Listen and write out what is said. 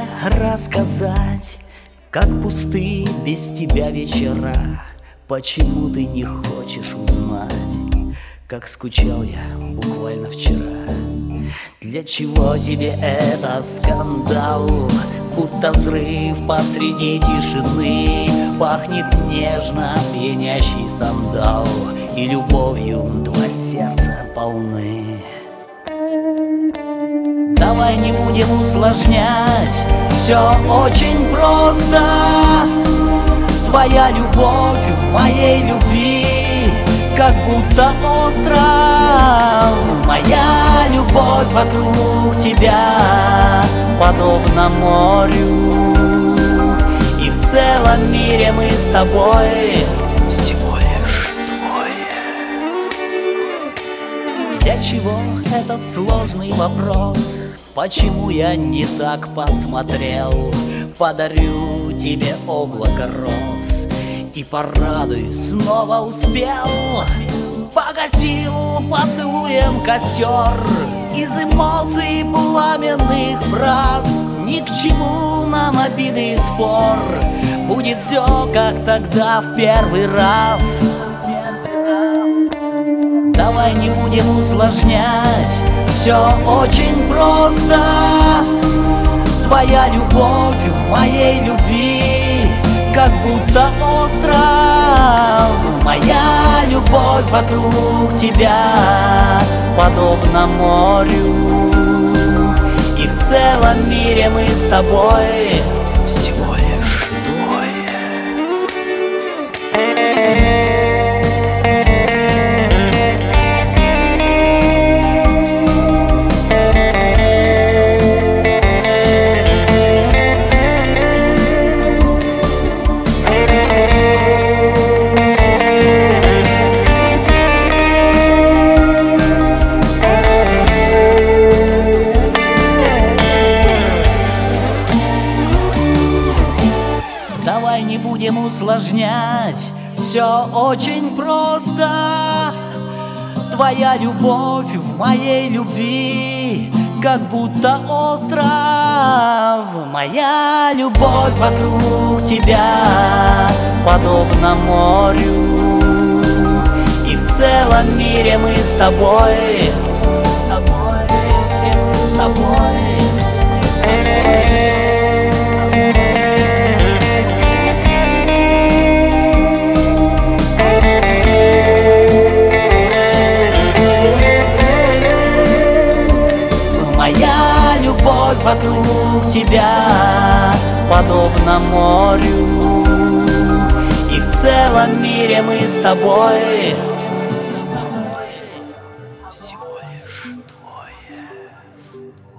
рассказать, как пусты без тебя вечера? Почему ты не хочешь узнать, как скучал я буквально вчера? Для чего тебе этот скандал? Будто взрыв посреди тишины. Пахнет нежно пьянящий сандал, и любовью два сердца полны. Давай не будем усложнять, все очень просто. Твоя любовь в моей любви, как будто остров. Моя любовь вокруг тебя подобна морю, и в целом мире мы с тобой всего лишь двое. Для чего этот сложный вопрос? Почему я не так посмотрел? Подарю тебе облако роз и порадуй, снова успел. Погасил поцелуем костер из эмоций пламенных фраз. Ни к чему нам обиды и спор, будет все как тогда в первый раз. Давай не будем усложнять, все очень просто. Твоя любовь в моей любви, как будто остров. Моя любовь вокруг тебя подобна морю, и в целом мире мы с тобой всего лишь двое. Давай не будем усложнять, все очень просто. Твоя любовь в моей любви, как будто остров. Моя любовь вокруг тебя подобна морю, и в целом мире мы с тобой, с тобой, с тобой, с тобой. Моя любовь вокруг тебя подобна морю, и в целом мире мы с тобой всего лишь двое.